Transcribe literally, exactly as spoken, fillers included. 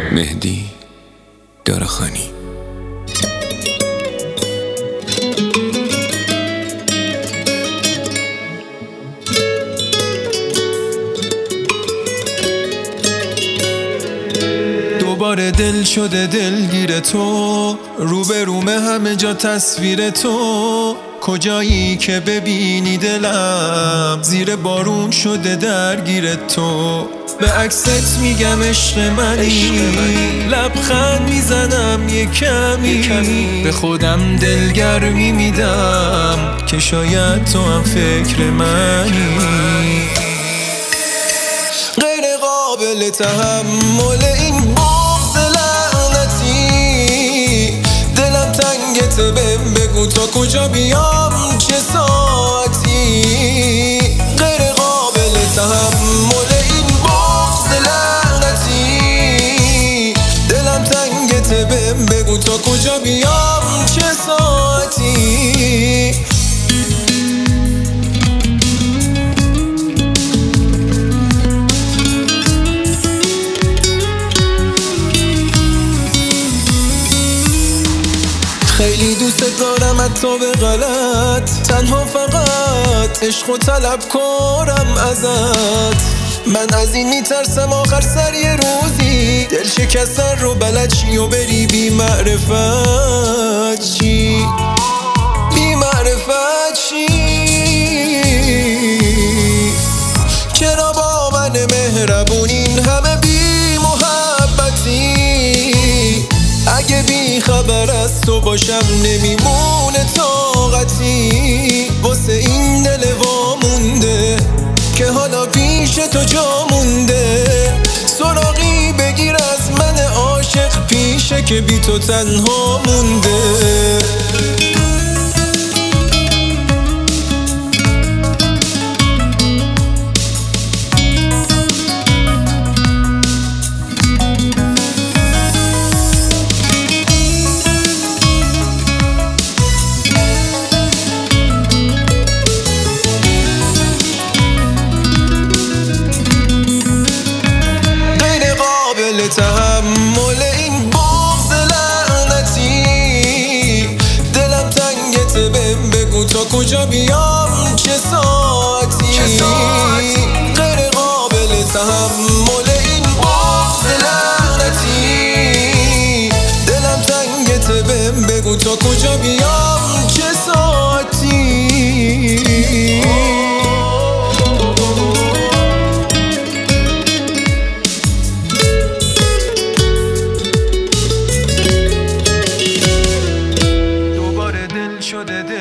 مهدی دارخانی. دوباره دل شده دلگیر تو، روبرومه همه جا تصویر تو. کجایی که ببینی دلم زیر بارون شده درگیر تو. به عکست میگم عشق منی، لبخند میزنم یه کمی، به خودم دلگرمی میدم که شاید تو هم فکر منی. غیر قابل تحمل این بغض لعنتی، دلم تنگته بهم بگو تا کجا بیام چه ساعتی. غیر قابل تحمل این بغض لعنتی، دلم تنگته بهم بگو تا کجا بیام چه ساعتی. خیلی دوست دارم حتی به غلط، تنها فقط عشق و طلب کنم ازت. من از این میترسم آخر سر یه روزی دل شکستن رو بلد چی و بری بی معرفت چی، بی معرفت چی. چرا با من مهربون این همه بی محبتی؟ اگه بی خبر از تو باشم نمیمونه طاقتی. واسه این دل وامونده که حالا پیش تو جا مونده، سراغی بگیر از من عاشق پیشه که بی تو تنها مونده. تحمل این بغض لعنتی، دلم تنگته بهم بگو تا کجا بیام چه ساعتی. غیر قابل تحمل این بغض لعنتی، دلم تنگته بهم بگو تا کجا بیام چه ساعتی. شده